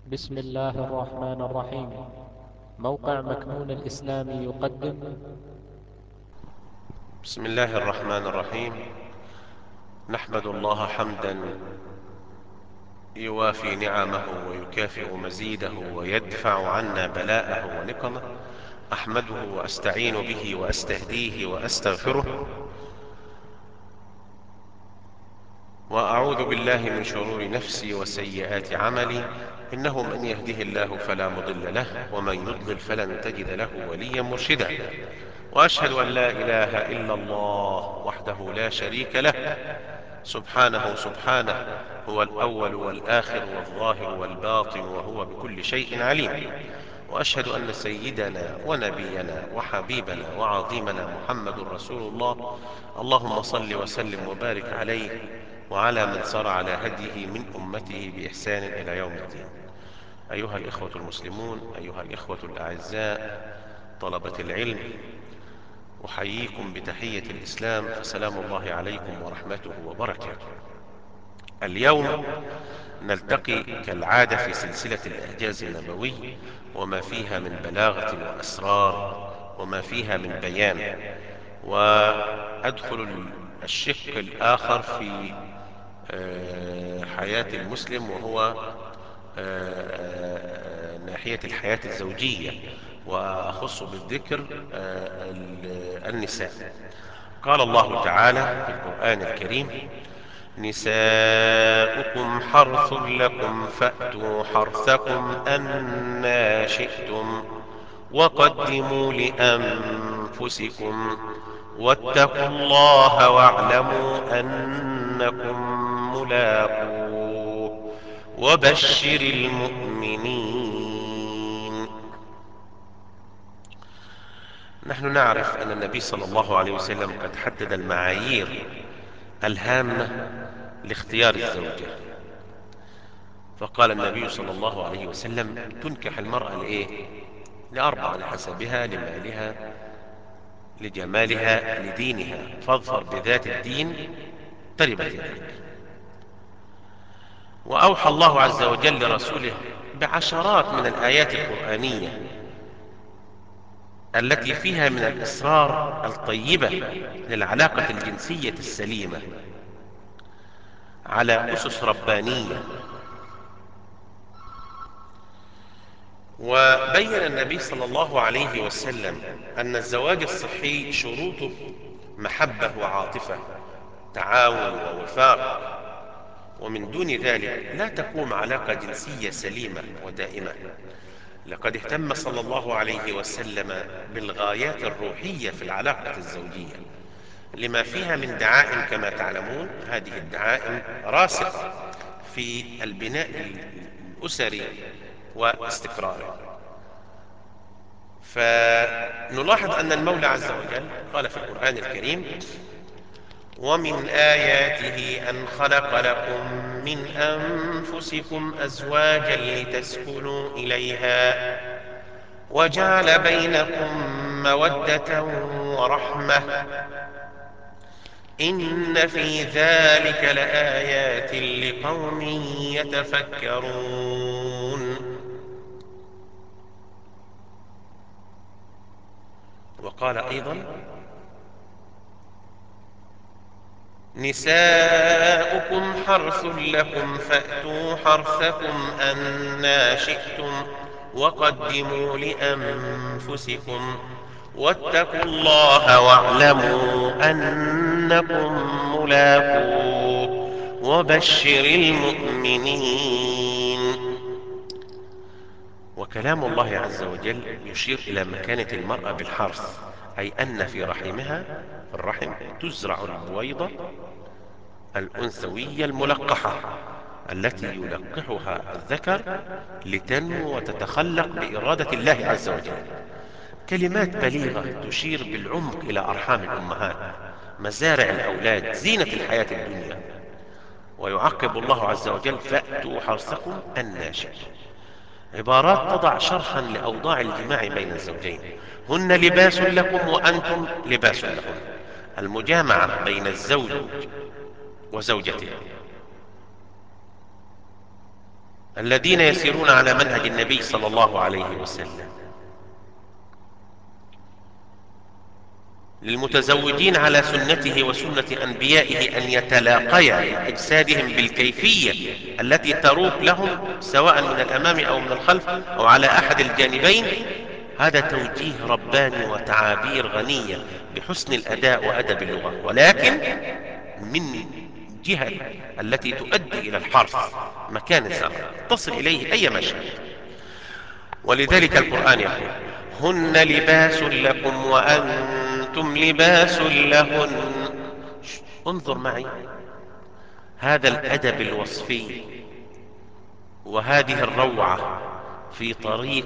بسم الله الرحمن الرحيم. موقع مكنون الإسلامي يقدم. بسم الله الرحمن الرحيم. نحمد الله حمدا يوافي نعمه ويكافئ مزيده ويدفع عنا بلاءه ونقمه. أحمده وأستعين به وأستهديه وأستغفره، وأعوذ بالله من شرور نفسي وسيئات عملي. إنه من يهده الله فلا مضل له، ومن يضلل فلن تجد له وليا مرشدا. وأشهد أن لا إله إلا الله وحده لا شريك له، سبحانه سبحانه، هو الأول والآخر والظاهر والباطن، وهو بكل شيء عليم. وأشهد أن سيدنا ونبينا وحبيبنا وعظيمنا محمد رسول الله. اللهم صل وسلم وبارك عليه وعلى من سار على هديه من أمته بإحسان إلى يوم الدين. أيها الإخوة المسلمون، أيها الإخوة الأعزاء، طلبة العلم، أحييكم بتحية الإسلام، فسلام الله عليكم ورحمته وبركاته. اليوم نلتقي كالعادة في سلسلة الإعجاز النبوي، وما فيها من بلاغة وأسرار، وما فيها من بيان. وأدخل الشق الآخر في حياة المسلم، وهو ناحية الحياة الزوجية، وأخص بالذكر النساء. قال الله تعالى في القرآن الكريم: نساؤكم حرث لكم فأتوا حرثكم أنى شئتم وقدموا لأنفسكم واتقوا الله واعلموا أنكم ملاقوه وبشر المؤمنين. نحن نعرف أن النبي صلى الله عليه وسلم قد حدد المعايير الهامة لاختيار الزوجة. فقال النبي صلى الله عليه وسلم: تنكح المرأة لإيه؟ لأربع: لحسبها، لمالها، لجمالها، لدينها، فاظفر بذات الدين تربت يداك. وأوحى الله عز وجل لرسوله بعشرات من الآيات القرآنية التي فيها من الإصرار الطيبة للعلاقة الجنسية السليمة على أسس ربانية. وبين النبي صلى الله عليه وسلم أن الزواج الصحي شروطه محبة وعاطفة، تعاون ووفاق، ومن دون ذلك لا تقوم علاقة جنسية سليمة ودائمة. لقد اهتم صلى الله عليه وسلم بالغايات الروحية في العلاقة الزوجية، لما فيها من دعائم. كما تعلمون، هذه الدعائم راسخة في البناء الأسري واستقراره. فنلاحظ أن المولى عز وجل قال في القرآن الكريم: ومن آياته أن خلق لكم من أنفسكم أزواجا لتسكنوا إليها وجعل بينكم مودة ورحمة إن في ذلك لآيات لقوم يتفكرون. وقال أيضا: نساؤكم حرث لكم فأتوا حرثكم أنى شئتم وقدموا لأنفسكم واتقوا الله واعلموا أنكم ملاقوه وبشر المؤمنين. وكلام الله عز وجل يشير إلى مكانة المرأة بالحرث، أي أن في رحمها، في الرحم، تزرع البويضة الأنثوية الملقحة التي يلقحها الذكر لتنمو وتتخلق بإرادة الله عز وجل. كلمات بليغة تشير بالعمق إلى أرحام الأمهات، مزارع الأولاد، زينة الحياة الدنيا. ويعقب الله عز وجل: فأتوا حرثكم أنى شئتم. عبارات تضع شرحا لأوضاع الجماع بين الزوجين: هن لباس لكم وأنتم لباس لهن. المجامعة بين الزوج وزوجته الذين يسيرون على منهج النبي صلى الله عليه وسلم، للمتزوجين على سنته وسنة أنبيائه أن يتلاقيا لأجسادهم بالكيفية التي تروق لهم، سواء من الأمام أو من الخلف أو على أحد الجانبين. هذا توجيه رباني وتعابير غنية بحسن الأداء وأدب اللغة، ولكن من جهة التي تؤدي إلى الحرث، مكان الزرع تصل إليه أي مشهد. ولذلك القرآن يقول: هن لباس لكم وأنتم لباس لهن. انظر معي هذا الأدب الوصفي وهذه الروعة في طريق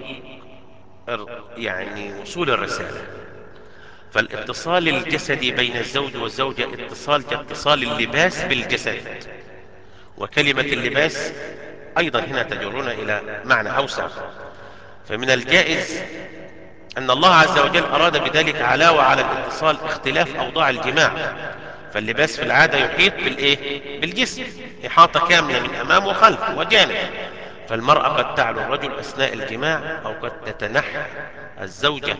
يعني وصول الرسالة. فالاتصال الجسدي بين الزوج والزوجة اتصال كاتصال اللباس بالجسد، وكلمة اللباس أيضا هنا تجرنا إلى معنى أوسع. فمن الجائز أن الله عز وجل أراد بذلك علاوة على الاتصال اختلاف أوضاع الجماع. فاللباس في العادة يحيط بالإيه؟ بالجسم، إحاطة كاملة من أمام وخلف وجانب. فالمرأة قد تعلو الرجل أثناء الجماع، أو قد تتنحى الزوجة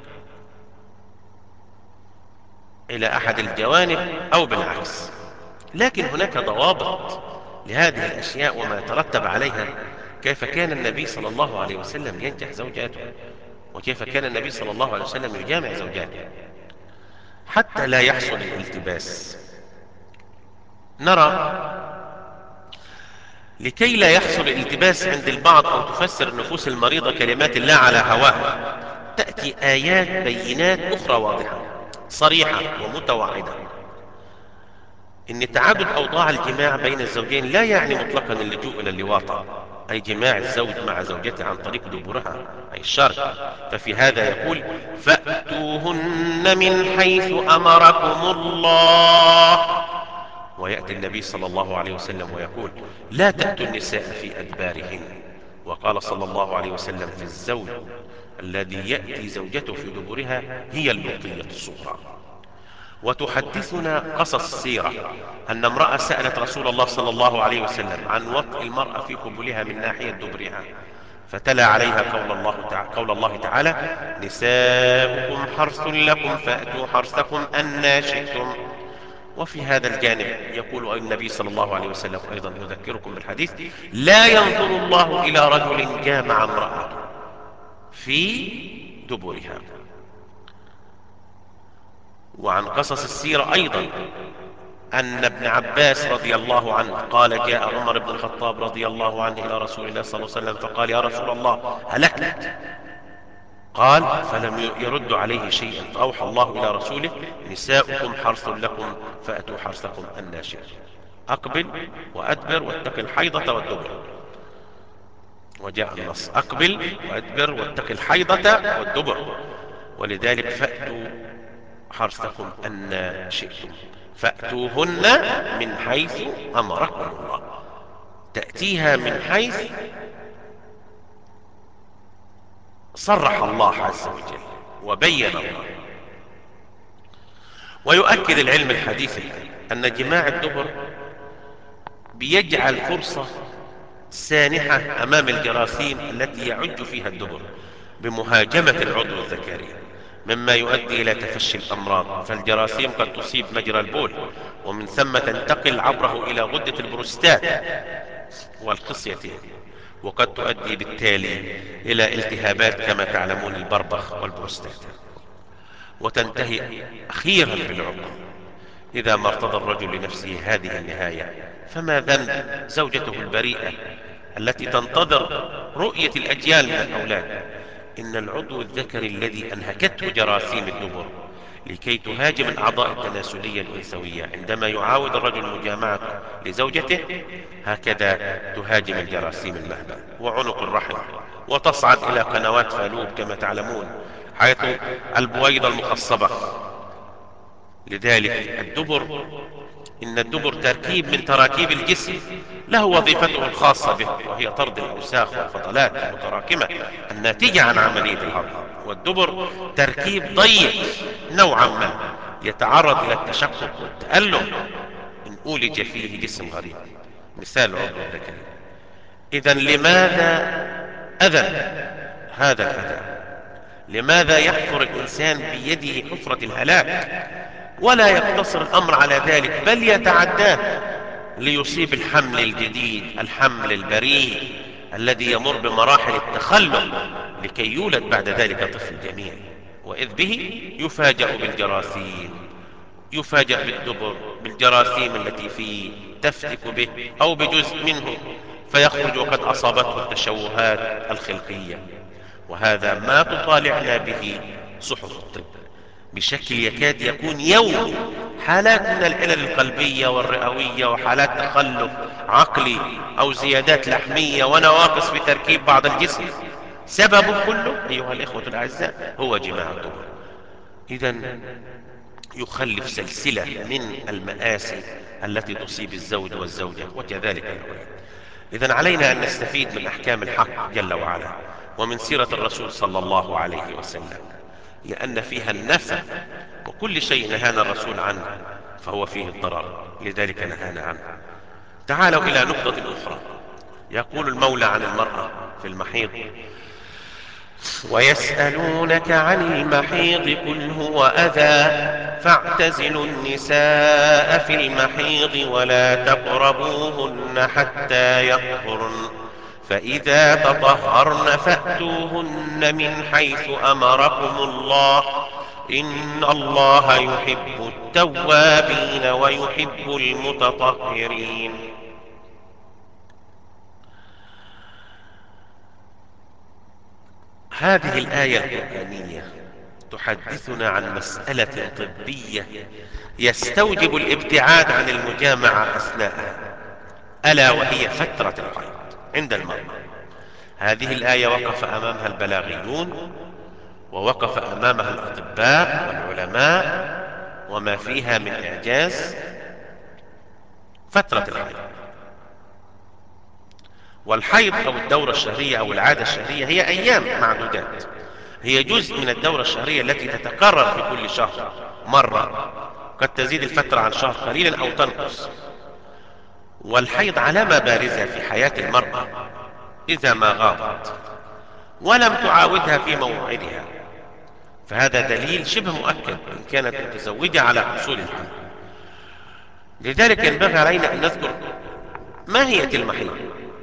إلى أحد الجوانب، أو بالعكس. لكن هناك ضوابط لهذه الأشياء وما يترتب عليها. كيف كان النبي صلى الله عليه وسلم ينكح زوجاته، وكيف كان النبي صلى الله عليه وسلم يجامع زوجاته حتى لا يحصل الالتباس. نرى لكي لا يحصل الالتباس عند البعض أو تفسر النفوس المريضة كلمات الله على هواها، تأتي آيات بينات أخرى واضحة صريحة ومتوعدة إن تعدد أوضاع الجماع بين الزوجين لا يعني مطلقا اللجوء إلى اللواطة، أي جماع الزوج مع زوجته عن طريق دبرها، أي الشرك. ففي هذا يقول: فأتوهن من حيث أمركم الله. ويأتي النبي صلى الله عليه وسلم ويقول: لا تأتوا النساء في أدبارهن. وقال صلى الله عليه وسلم في الزوج الذي يأتي زوجته في دبرها: هي اللوطية الصغرى. وتحدثنا قصص السيرة أن امرأة سألت رسول الله صلى الله عليه وسلم عن وطئ المرأة في قبلها من ناحية دبرها، فتلا عليها قول الله تعالى: نساؤكم حرث لكم فأتوا حرثكم أنى شئتم. وفي هذا الجانب يقول النبي صلى الله عليه وسلم أيضا، أذكركم بالحديث: لا ينظر الله إلى رجل جامع امرأته في دبرها. وعن قصص السيرة أيضا أن ابن عباس رضي الله عنه قال: جاء عمر بن الخطاب رضي الله عنه إلى رسول الله صلى الله عليه وسلم فقال: يا رسول الله هلكت. قال: فلم يرد عليه شيئا، فأوحى الله إلى رسوله: نساؤكم حرث لكم فأتوا حرثكم أنى شئتم. أقبل وأدبر واتق الحيضة والدبر. وجاء النص: أقبل وأدبر واتق الحيضة والدبر. ولذلك فأتوا حرثكم أن شئتم، فأتوهن من حيث أمركم الله. تأتيها من حيث صرح الله عز وجل وبين الله. ويؤكد العلم الحديث الآن أن جماع الدبر بيجعل فرصة سانحة أمام الجراثيم التي يعج فيها الدبر بمهاجمة العضو الذكري، مما يؤدي إلى تفشي الأمراض. فالجراثيم قد تصيب مجرى البول، ومن ثم تنتقل عبره إلى غدة البروستات والخصيتين، وقد تؤدي بالتالي إلى التهابات كما تعلمون البربخ والبروستاتا، وتنتهي أخيرا بالعقم. إذا ما ارتضى الرجل لنفسه هذه النهاية، فما ذنب زوجته البريئة التي تنتظر رؤية الأجيال من الأولاد؟ إن العضو الذكري الذي أنهكته جراثيم الدبر لكي تهاجم الأعضاء التناسلية الأنثوية عندما يعاود الرجل مجامعته لزوجته، هكذا تهاجم الجراثيم المهبل وعنق الرحم، وتصعد إلى قنوات فالوب كما تعلمون، حيث البويضة المخصبة. لذلك إن الدبر تركيب من تراكيب الجسم له وظيفته الخاصة به، وهي طرد الأوساخ والفضلات المتراكمة الناتجة عن عملية الهضم. والدبر تركيب ضيق نوعا ما يتعرض إلى التشقق والتألم إن أولج فيه جسم غريب، مثال العضو الذكري. إذن لماذا أذى هذا الأذى؟ لماذا يحفر الإنسان بيده حفرة الهلاك ولا يقتصر الأمر على ذلك، بل يتعداه ليصيب الحمل الجديد، الحمل البريء الذي يمر بمراحل التخلق لكي يولد بعد ذلك طفل جميل، وإذ به يفاجأ بالجراثيم، يفاجأ بالجراثيم التي فيه تفتك به أو بجزء منه، فيخرج وقد أصابته التشوهات الخلقية. وهذا ما تطالعنا به صحف الطب بشكل يكاد يكون يومي، حالات من العلل القلبية والرئوية، وحالات تخلف عقلي أو زيادات لحمية ونواقص في تركيب بعض الجسم، سببه كله أيها الإخوة الأعزاء هو جماع الدبر. إذن يخلف سلسلة من المآسي التي تصيب الزوج والزوجة وكذلك الأولاد. إذن علينا أن نستفيد من أحكام الحق جل وعلا ومن سيرة الرسول صلى الله عليه وسلم، لأن فيها النفع، وكل شيء نهانا الرسول عنه فهو فيه الضرر، لذلك نهانا عنه. تعالوا إلى نقطة أخرى. يقول المولى عن المرأة في المحيض: ويسألونك عن المحيض قل هو أذى فاعتزلوا النساء في المحيض ولا تقربوهن حتى يطهرن فإذا تطهرن فأتوهن من حيث أمركم الله إن الله يحب التوابين ويحب المتطهرين. هذه الآية القرآنية تحدثنا عن مسألة طبية يستوجب الابتعاد عن المجامعة أثناءها، ألا وهي فترة الحيض عند المرأة. هذه الآية وقف أمامها البلاغيون، ووقف أمامها الأطباء والعلماء، وما فيها من إعجاز. فترة الحيض، والحيض أو الدورة الشهرية أو العادة الشهرية هي أيام معدودات، هي جزء من الدورة الشهرية التي تتكرر في كل شهر مرة، قد تزيد الفترة عن شهر قليلا أو تنقص. والحيض علامة بارزة في حياة المرأة إذا ما غابت ولم تعاودها في موعدها، فهذا دليل شبه مؤكد إن كانت متزوجة على حصول الحمل. لذلك ينبغي علينا أن نذكر ماهية المحيض.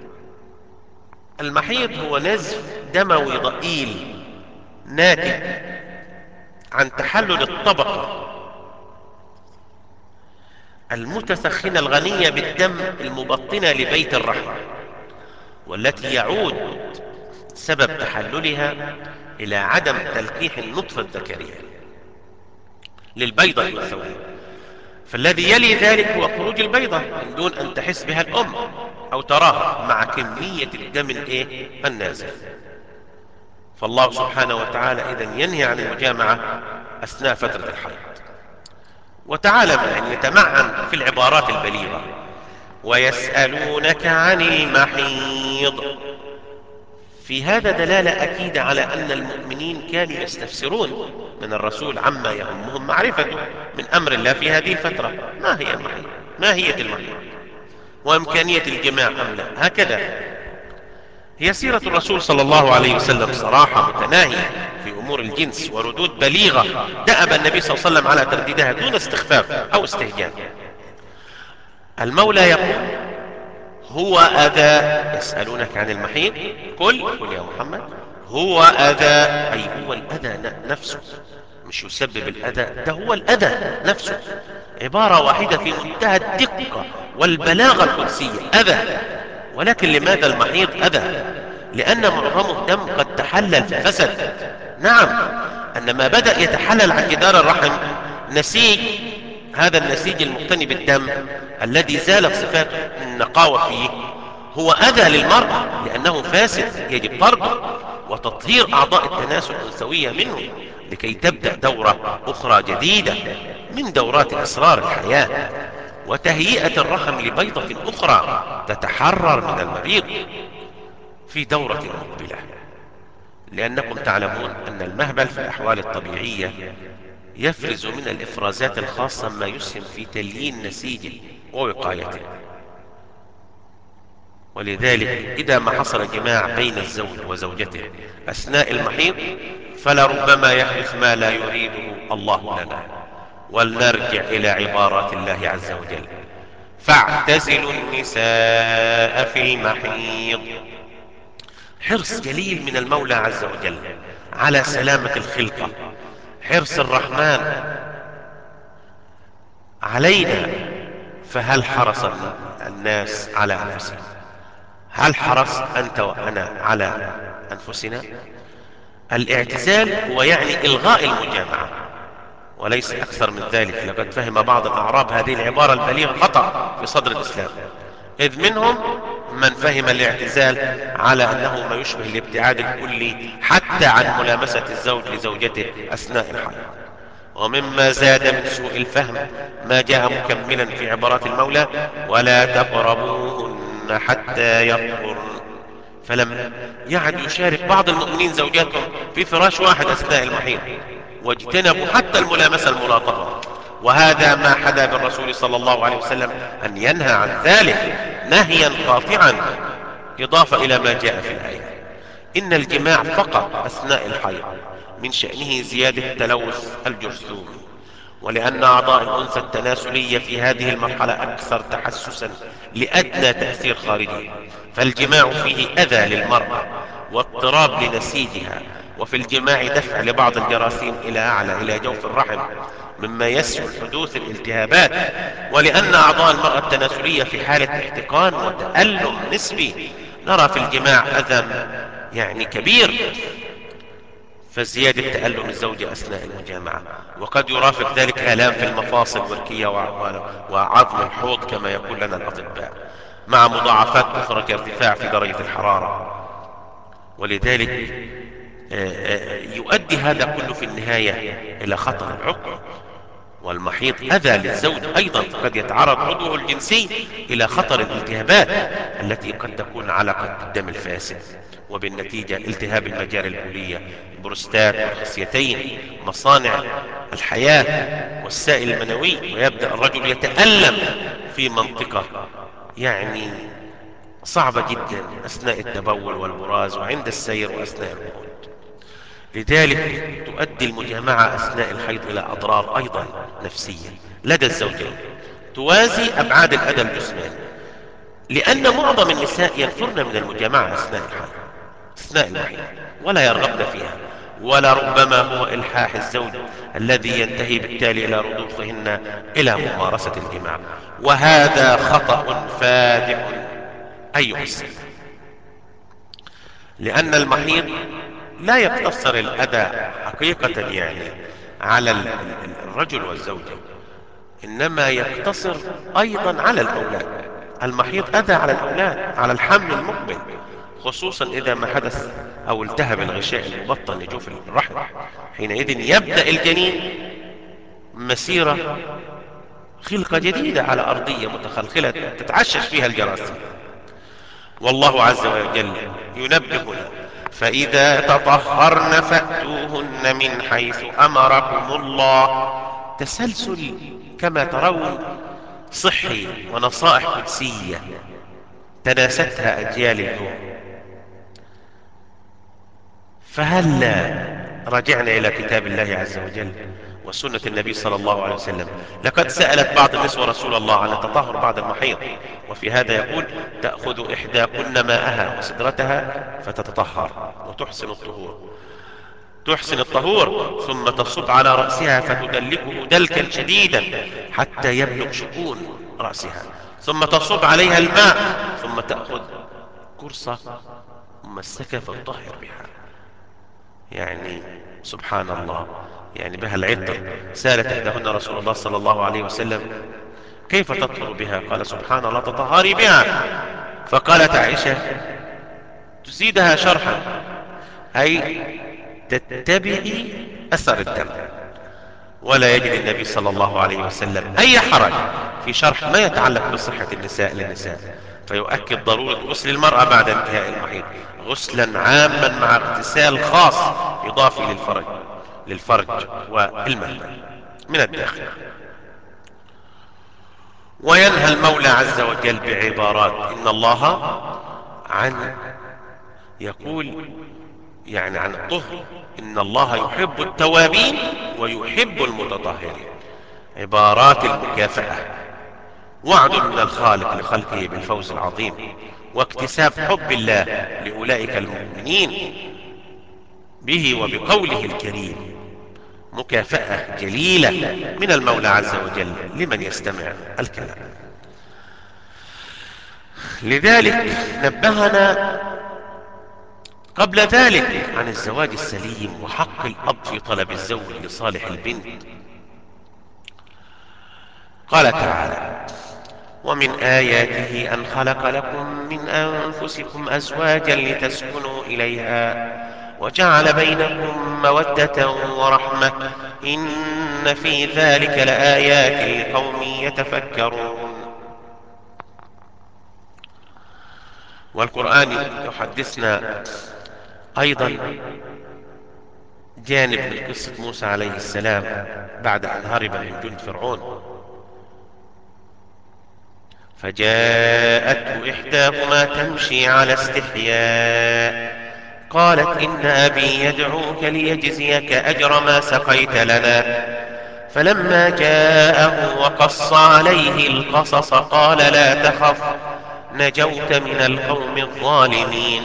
المحيض هو نزف دموي ضئيل ناتج عن تحلل الطبقة المتسخنة الغنية بالدم المبطنة لبيت الرحم، والتي يعود سبب تحللها إلى عدم تلقيح النطفة الذكرية للبيضة الأنثوية، فالذي يلي ذلك هو خروج البيضة من دون أن تحس بها الأم أو تراها مع كمية الدم النازف. فالله سبحانه وتعالى إذن ينهي عن المجامعة أثناء فترة الحيض. وتعالى معي نتمعن في العبارات البليغة. ويسألونك عن المحيض، في هذا دلالة أكيدة على أن المؤمنين كانوا يستفسرون من الرسول عما يهمهم معرفته من أمر الله في هذه الفترة. ما هي المحيض؟ ما هي المحيض؟ وإمكانية الجماع أم لا؟ هكذا هي سيرة الرسول صلى الله عليه وسلم، صراحة متناهية في أمور الجنس وردود بليغة دأب النبي صلى الله عليه وسلم على ترديدها دون استخفاف أو استهجان. المولى يقول: هو أذى، يسألونك عن المحيض قل يا محمد هو أذى، أي هو الأذى نفسه، مش يسبب الأذى، ده هو الأذى نفسه. عبارة واحدة في منتهى الدقة والبلاغة القدسية، أذى. ولكن لماذا المحيض أذى؟ لأن معظمه دم قد تحلل ففسد. نعم، أن ما بدأ يتحلل عن جدار الرحم نسيج، هذا النسيج المقتني بالدم الذي زالت صفات النقاوة فيه هو أذى للمرأة، لأنه فاسد يجب طرده وتطهير أعضاء التناسل الأنثوية منه لكي تبدأ دورة أخرى جديدة من دورات أسرار الحياة، وتهيئة الرحم لبيضة أخرى تتحرر من المريض في دورة مقبلة. لأنكم تعلمون أن المهبل في الأحوال الطبيعية يفرز من الإفرازات الخاصة ما يسهم في تليين نسيجه ووقايته. ولذلك إذا ما حصل جماع بين الزوج وزوجته أثناء المحيض فلربما يحدث ما لا يريده الله لنا. ولنرجع إلى عبارات الله عز وجل: فاعتزلوا النساء في المحيض. حرص جليل من المولى عز وجل على سلامة الخلقة، حرص الرحمن علينا. فهل حرص الناس على أنفسهم؟ هل حرصت أنت وأنا على أنفسنا؟ الاعتزال هو يعني إلغاء المجامعة وليس أكثر من ذلك. لقد فهم بعض الأعراب هذه العبارة البليغة خطأ في صدر الإسلام، إذ منهم من فهم الاعتزال على أنه ما يشبه الابتعاد الكلي حتى عن ملامسة الزوج لزوجته أثناء الحيض. ومما زاد من سوء الفهم ما جاء مكملا في عبارات المولى: ولا تقربوهن حتى يطهرن. فلم يعد يشارك بعض المؤمنين زوجاتهم في فراش واحد أثناء المحيض، واجتنبوا حتى الملامسة الملاطفة. وهذا ما حدا بالرسول صلى الله عليه وسلم أن ينهى عن ذلك نهيا قاطعا، إضافة إلى ما جاء في الآية: إن الجماع فقط أثناء الحيض من شأنه زيادة تلوث الجرثوم، ولأن أعضاء الأنثى التناسلية في هذه المرحلة أكثر تحسسا لأدنى تأثير خارجي، فالجماع فيه أذى للمرأة واضطراب لنسيجها، وفي الجماع دفع لبعض الجراثيم إلى أعلى إلى جوف الرحم مما يسهل حدوث الالتهابات. ولأن أعضاء المرأة التناسلية في حالة احتقان وتألم نسبي، نرى في الجماع أذى يعني كبير، فزيادة تألم الزوجة أثناء المجامعة، وقد يرافق ذلك آلام في المفاصل والكلى وعظم الحوض كما يقول لنا الأطباء، مع مضاعفات أخرى كارتفاع في درجة الحرارة. ولذلك يؤدي هذا كله في النهاية إلى خطر العقم. والمحيط أذى للزوج أيضا، فقد يتعرض عضوه الجنسي إلى خطر الالتهابات التي قد تكون علاقة بالدم الفاسد، وبالنتيجة التهاب المجاري البولية، البروستات والخصيتين، مصانع الحياة والسائل المنوي. ويبدأ الرجل يتألم في منطقة يعني صعبة جدا أثناء التبول والبراز وعند السير وأثناء الركود. لذلك تؤدي المجامعة أثناء الحيض إلى أضرار أيضا نفسية لدى الزوجين توازي أبعاد الأذى الجسماني، لأن معظم النساء ينفرن من المجامعة أثناء المحيض ولا يرغبن فيها، ولربما هو إلحاح الزوج الذي ينتهي بالتالي إلى رضوخهن إلى ممارسة الجماع، وهذا خطأ فادح أيها السادة. لأن المحيض لا يقتصر الأذى حقيقة يعني على الرجل والزوجة، إنما يقتصر أيضا على الأولاد. المحيض أذى على الأولاد، على الحمل المقبل، خصوصا إذا ما حدث أو التهب الغشاء المبطن لجوف الرحم. حينئذ يبدأ الجنين مسيرة خلقة جديدة على أرضية متخلخلة تتعشش فيها الجراثيم. والله عز وجل ينبهنا: فإذا تطهرن فأتوهن من حيث أمركم الله. تسلسل كما ترون صحي ونصائح قدسية تناستها أجيال اليوم. فهلا رجعنا إلى كتاب الله عز وجل وسنة النبي صلى الله عليه وسلم. لقد سألت بعض النسوة رسول الله عن التطهر بعد المحيض، وفي هذا يقول: تأخذ إحداكن ماءها وسدرتها فتتطهر تحسن الطهور، ثم تصب على رأسها فتدلكه دلكا شديدا حتى يبلغ شؤون رأسها، ثم تصب عليها الماء، ثم تأخذ قرصة ممسكة فتطهر بها. يعني سبحان الله، يعني بها العطر. سالت إحداهن رسول الله صلى الله عليه وسلم: كيف تطهر بها؟ قال: سبحان الله، تطهري بها. فقالت عائشة تزيدها شرحا، أي تتبعي أثر الدم. ولا يجد النبي صلى الله عليه وسلم أي حرج في شرح ما يتعلق بصحة النساء للنساء، فيؤكد ضرورة غسل المرأة بعد انتهاء المحيض غسلا عاما مع اغتسال خاص إضافي للفرج والمهبل من الداخل. وينهى المولى عز وجل بعبارات إن الله عن يقول يعني عن الطهر، إن الله يحب التوابين ويحب المتطهرين. عبارات المكافأة، وعد من الخالق لخلقه بالفوز العظيم، واكتساب حب الله لأولئك المؤمنين به وبقوله الكريم. مكافأة جليلة من المولى عز وجل لمن يستمع الكلام. لذلك نبهنا قبل ذلك عن الزواج السليم وحق الأب في طلب الزوج لصالح البنت. قال تعالى: ومن آياته أن خلق لكم من أنفسكم أزواجا لتسكنوا إليها وجعل بينكم مودة ورحمة إن في ذلك لآيات لقوم يتفكرون. والقرآن يحدثنا أيضا جانب من قصة موسى عليه السلام بعد أن هرب من جند فرعون. فجاءته إحداهما تمشي على استحياء قالت إن أبي يدعوك ليجزيك أجر ما سقيت لنا. فلما جاءه وقص عليه القصص قال لا تخف نجوت من القوم الظالمين.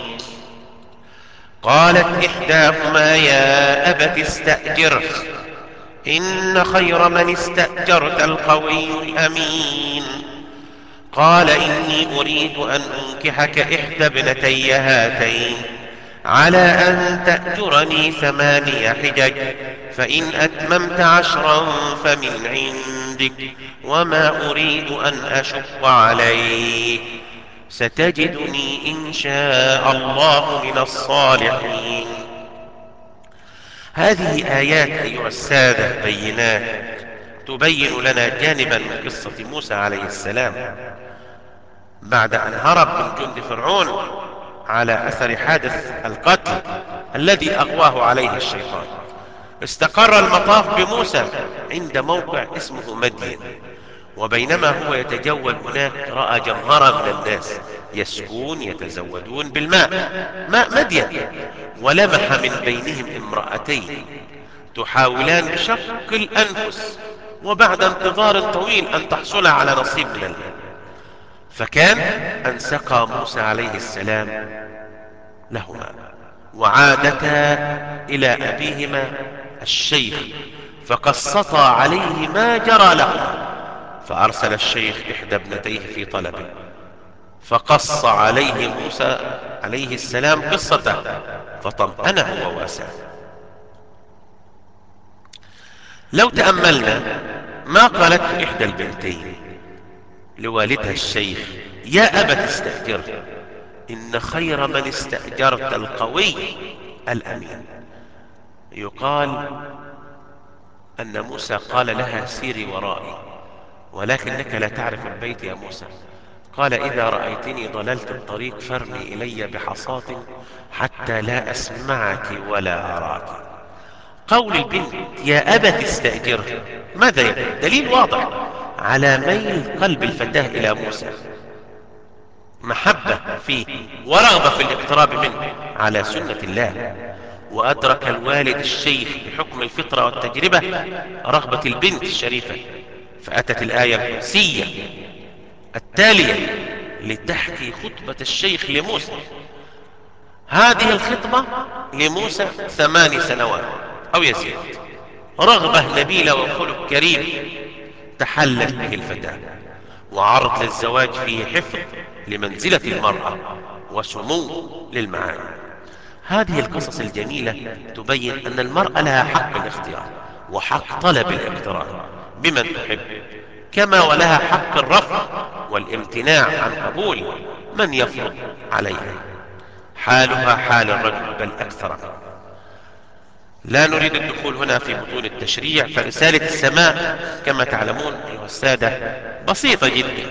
قالت إحداهما يا أبت استأجره إن خير من استأجرت القوي الأمين. قال إني أريد أن أنكحك إحدى ابنتي هاتين على أن تأجرني 8 حجج فإن أتممت 10 فمن عندك وما أريد أن أشق عليك ستجدني إن شاء الله من الصالحين. هذه آيات أيها السادة بينات تبين لنا جانبا من قصة موسى عليه السلام بعد أن هرب من جند فرعون على أثر حادث القتل الذي أغواه عليه الشيطان. استقر المطاف بموسى عند موقع اسمه مدين، وبينما هو يتجول هناك رأى جمهرة من الناس يسكون يتزودون بالماء، ماء مدين، ولمح من بينهم امرأتين تحاولان بشق الأنفس وبعد انتظار طويل أن تحصل على نصيب من الماء. فكان أن سقى موسى عليه السلام لهما وعادتا إلى أبيهما الشيخ فقسطا عليه ما جرى لهما. فأرسل الشيخ إحدى ابنتيه في طلبه فقص عليه موسى عليه السلام قصته فطمأنه وواساه. لو تأملنا ما قالته إحدى البنتين لوالدها الشيخ يا أبت استأجره إن خير من استأجرت القوي الأمين. يقال أن موسى قال لها سيري ورائي ولكنك لا تعرف البيت يا موسى. قال إذا رأيتني ضللت الطريق فارمي إلي بحصاة حتى لا أسمعك ولا أراك. قول البنت يا أبت استأجره ماذا يدل؟ دليل واضح على ميل قلب الفتاة إلى موسى، محبة فيه ورغبة في الاقتراب منه على سنة الله. وأدرك الوالد الشيخ بحكم الفطرة والتجربة رغبة البنت الشريفة، فأتت الآية القدسية التالية لتحكي خطبة الشيخ لموسى. هذه الخطبة لموسى 8 سنوات أو يزيد، رغبة نبيلة وخلق كريم تحلت به الفتاة، وعرض للزواج فيه حفظ لمنزلة المرأة وسمو للمعاني. هذه القصص الجميلة تبين أن المرأة لها حق الاختيار وحق طلب الاقتران بمن تحب، كما ولها حق الرفض والامتناع عن قبول من يفرض عليها. حالها حال الرجل بل أكثر منه. لا نريد الدخول هنا في بطون التشريع، فرسالة السماء كما تعلمون أيها السادة بسيطة جدا.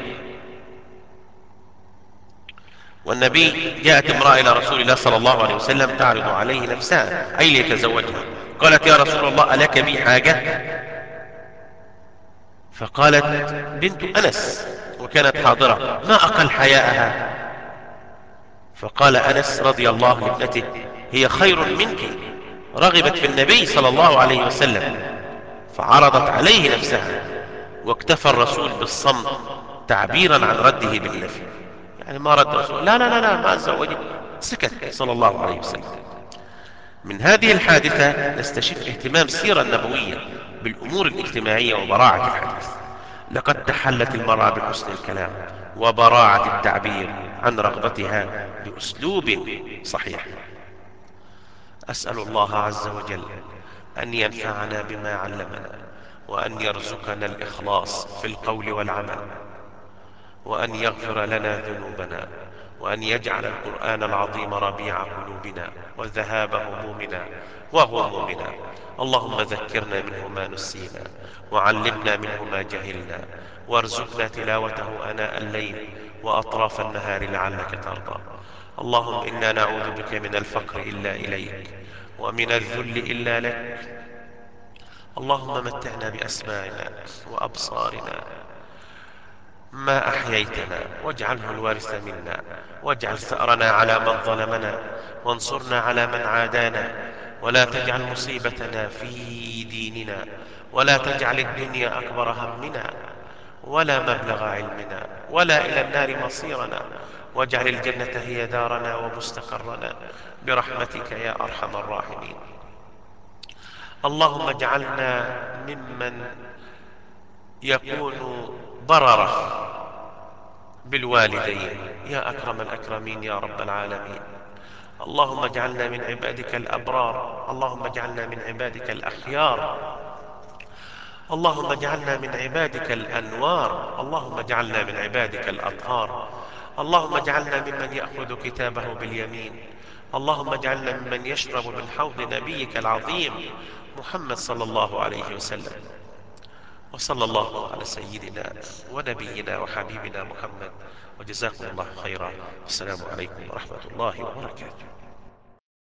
والنبي جاءت امرأة إلى رسول الله صلى الله عليه وسلم تعرض عليه نفسها أي ليتزوجها. قالت يا رسول الله ألك بي حاجة؟ فقالت بنت أنس وكانت حاضرة: ما أقل حياءها. فقال أنس رضي الله لابنته: هي خير منك، رغبت في النبي صلى الله عليه وسلم فعرضت عليه نفسها، واكتفى الرسول بالصمت تعبيرا عن رده بالنفي. يعني ما رد الرسول: لا لا لا لا ما تزوجك، سكت صلى الله عليه وسلم. من هذه الحادثة نستشف اهتمام السيرة النبوية بالأمور الاجتماعية وبراعة الحديث. لقد تحلت المرأة بحسن الكلام وبراعة التعبير عن رغبتها بأسلوب صحيح. أسأل الله عز وجل أن ينفعنا بما علمنا، وأن يرزقنا الإخلاص في القول والعمل، وأن يغفر لنا ذنوبنا، وأن يجعل القرآن العظيم ربيع قلوبنا وذهاب همومنا وغمومنا. اللهم ذكرنا منه ما نسينا، وعلمنا منه ما جهلنا، وارزقنا تلاوته آناء الليل وأطراف النهار لعلك ترضى. اللهم إنا نعوذ بك من الفقر إلا إليك، ومن الذل إلا لك. اللهم متعنا بأسماعنا وأبصارنا ما أحييتنا، واجعله الوارث منا، واجعل ثأرنا على من ظلمنا، وانصرنا على من عادانا، ولا تجعل مصيبتنا في ديننا، ولا تجعل الدنيا أكبر همنا، ولا مبلغ علمنا، ولا إلى النار مصيرنا، واجعل الجنة هي دارنا ومستقرنا برحمتك يا أرحم الراحمين. اللهم اجعلنا ممن يكون بررة بالوالدين يا أكرم الأكرمين يا رب العالمين. اللهم اجعلنا من عبادك الأبرار، اللهم اجعلنا من عبادك الأخيار، اللهم اجعلنا من عبادك الأنوار، اللهم اجعلنا من عبادك الأطهار، اللهم اجعلنا ممن يأخذ كتابه باليمين، اللهم اجعلنا ممن يشرب من حوض نبيك العظيم محمد صلى الله عليه وسلم. وصلى الله على سيدنا ونبينا وحبيبنا محمد، وجزاكم الله خيرا. السلام عليكم ورحمة الله وبركاته.